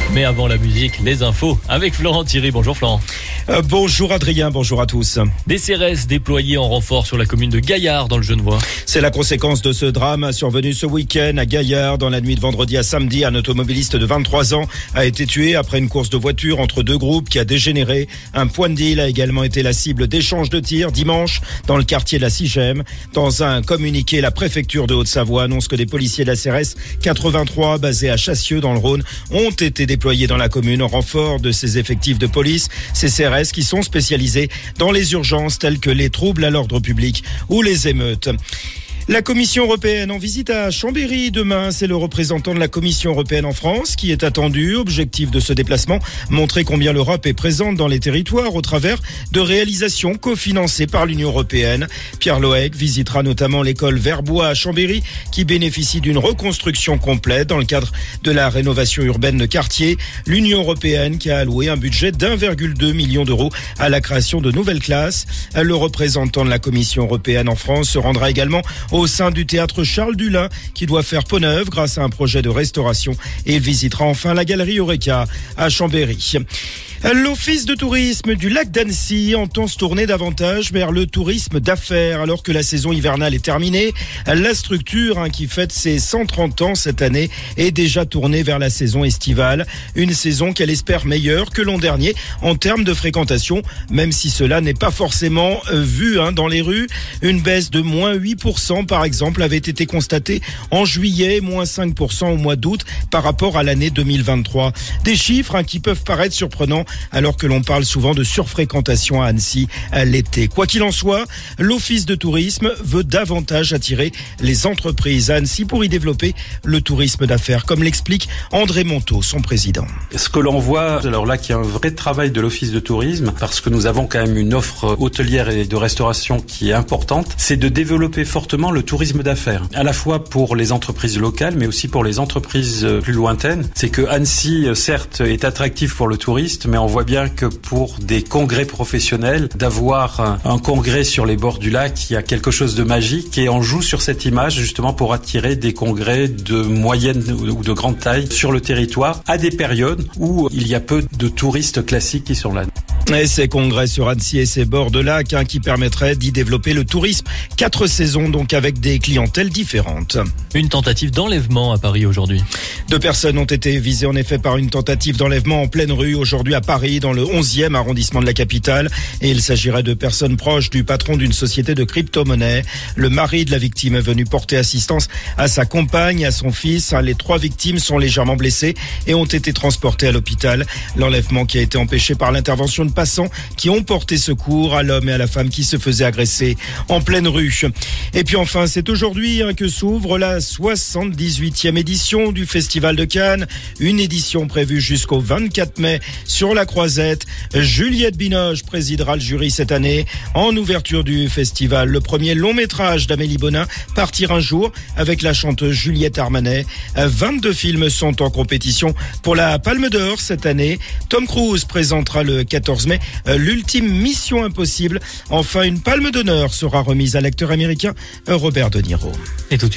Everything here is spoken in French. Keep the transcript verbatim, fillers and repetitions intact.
Mais avant la musique, les infos avec Florent Thierry. Bonjour Florent. Euh, bonjour Adrien, bonjour à tous. Des C R S déployés en renfort sur la commune de Gaillard dans le Genevois. C'est la conséquence de ce drame survenu ce week-end à Gaillard. Dans la nuit de vendredi à samedi, un automobiliste de vingt-trois ans a été tué après une course de voiture entre deux groupes qui a dégénéré. Un point de deal a également été la cible d'échanges de tirs dimanche dans le quartier de la Sigème. Dans un communiqué, la préfecture de Haute-Savoie annonce que des policiers de la C R S quatre-vingt-trois basés à Chassieux dans le Rhône ont été déployés dans la commune en renfort de ces effectifs de police. Ces C R S qui sont spécialisés dans les urgences telles que les troubles à l'ordre public ou les émeutes. La Commission européenne en visite à Chambéry demain. C'est le représentant de la Commission européenne en France qui est attendu. Objectif de ce déplacement, montrer combien l'Europe est présente dans les territoires au travers de réalisations cofinancées par l'Union européenne. Pierre Loec visitera notamment l'école Verbois à Chambéry qui bénéficie d'une reconstruction complète dans le cadre de la rénovation urbaine de quartier. L'Union européenne qui a alloué un budget d'un virgule deux million d'euros à la création de nouvelles classes. Le représentant de la Commission européenne en France se rendra également au sein du théâtre Charles Dullin qui doit faire peau neuve grâce à un projet de restauration, et il visitera enfin la galerie Eureka à Chambéry. L'Office de tourisme du lac d'Annecy entend se tourner davantage vers le tourisme d'affaires alors que la saison hivernale est terminée. La structure hein, qui fête ses cent trente ans cette année est déjà tournée vers la saison estivale. Une saison qu'elle espère meilleure que l'an dernier en termes de fréquentation, même si cela n'est pas forcément euh, vu hein, dans les rues. Une baisse de moins huit pour cent par exemple avait été constatée en juillet, moins cinq pour cent au mois d'août par rapport à l'année deux mille vingt-trois. Des chiffres hein, qui peuvent paraître surprenants alors que l'on parle souvent de surfréquentation à Annecy à l'été. Quoi qu'il en soit, l'Office de tourisme veut davantage attirer les entreprises à Annecy pour y développer le tourisme d'affaires, comme l'explique André Monteau, son président. Ce que l'on voit, alors là, qu'il y a un vrai travail de l'Office de tourisme, parce que nous avons quand même une offre hôtelière et de restauration qui est importante, c'est de développer fortement le tourisme d'affaires, à la fois pour les entreprises locales, mais aussi pour les entreprises plus lointaines. C'est que Annecy, certes, est attractif pour le touriste, mais on voit bien que pour des congrès professionnels, d'avoir un congrès sur les bords du lac, il y a quelque chose de magique et on joue sur cette image justement pour attirer des congrès de moyenne ou de grande taille sur le territoire à des périodes où il y a peu de touristes classiques qui sont là. Et ces congrès sur Annecy et ses bords de lac hein, qui permettraient d'y développer le tourisme. Quatre saisons donc avec des clientèles différentes. Une tentative d'enlèvement à Paris aujourd'hui. Deux personnes ont été visées en effet par une tentative d'enlèvement en pleine rue aujourd'hui à Paris dans le onzième arrondissement de la capitale. Et il s'agirait de personnes proches du patron d'une société de crypto-monnaie. Le mari de la victime est venu porter assistance à sa compagne et à son fils. Les trois victimes sont légèrement blessées et ont été transportées à l'hôpital. L'enlèvement qui a été empêché par l'intervention de passants qui ont porté secours à l'homme et à la femme qui se faisaient agresser en pleine rue. Et puis enfin, c'est aujourd'hui hein, que s'ouvre la soixante-dix-huitième édition du Festival de Cannes. Une édition prévue jusqu'au vingt-quatre mai sur la Croisette. Juliette Binoche présidera le jury cette année. En ouverture du festival, le premier long métrage d'Amélie Bonin, Partir un jour, avec la chanteuse Juliette Armanet. vingt-deux films sont en compétition pour la Palme d'Or cette année. Tom Cruise présentera le quatorze mai l'ultime Mission Impossible. Enfin, une palme d'honneur sera remise à l'acteur américain Robert De Niro. Et tout de suite.